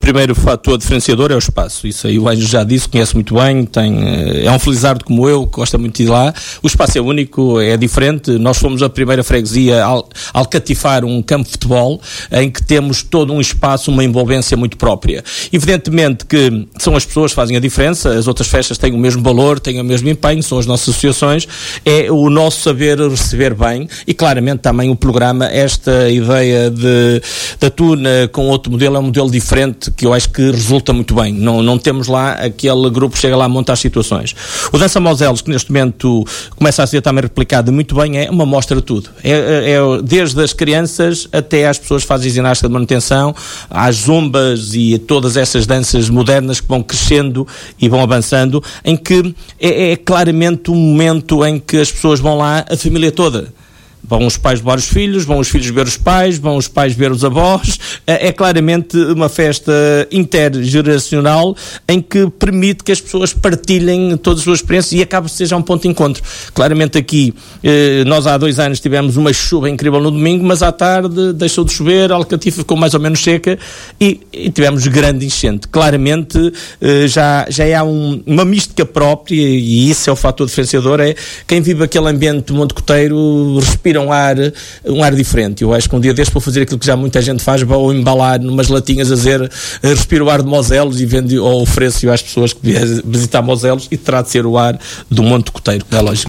primeiro fator diferenciador é o espaço. Isso aí o Ângelo já disse, conhece muito bem, é um felizardo como eu, que gosta muito de ir lá. O espaço é único, é diferente. Nós fomos a primeira freguesia ao catifar um campo de futebol, em que temos todo um espaço, uma envolvência muito própria. Evidentemente que são as pessoas que fazem a diferença, as outras festas têm o mesmo valor, têm o mesmo empenho, são as nossas associações, é o nosso saber receber bem e claramente também o programa, esta ideia da Tuna com outro modelo, é um modelo diferente que eu acho que resulta muito bem. Não temos lá aquele grupo que chega lá a montar as situações. O Dança Moselos, que neste momento começa a ser também replicado muito bem, é uma mostra de tudo. É desde as crianças até às pessoas que fazem ginástica de manutenção, às zumbas e a todas essas danças modernas que vão crescendo e vão avançando, em que é claramente um momento em que as pessoas vão lá, a família toda. Vão os pais levar os filhos, vão os filhos ver os pais, vão os pais ver os avós. É claramente uma festa intergeracional em que permite que as pessoas partilhem todas as suas experiências e acaba de ser já um ponto de encontro. Claramente aqui, nós há 2 anos tivemos uma chuva incrível no domingo, mas à tarde deixou de chover, a Alcatifa ficou mais ou menos seca e tivemos grande enchente. Claramente já há uma mística própria e isso é o fator diferenciador, é quem vive aquele ambiente do Monte Coteiro respira um ar diferente. Eu acho que um dia deste vou fazer aquilo que já muita gente faz, vou embalar numas latinhas a dizer respiro o ar de Moselos e vendo ou ofereço às pessoas que visitar Moselos e terá de ser o ar do Monte Coteiro, é lógico.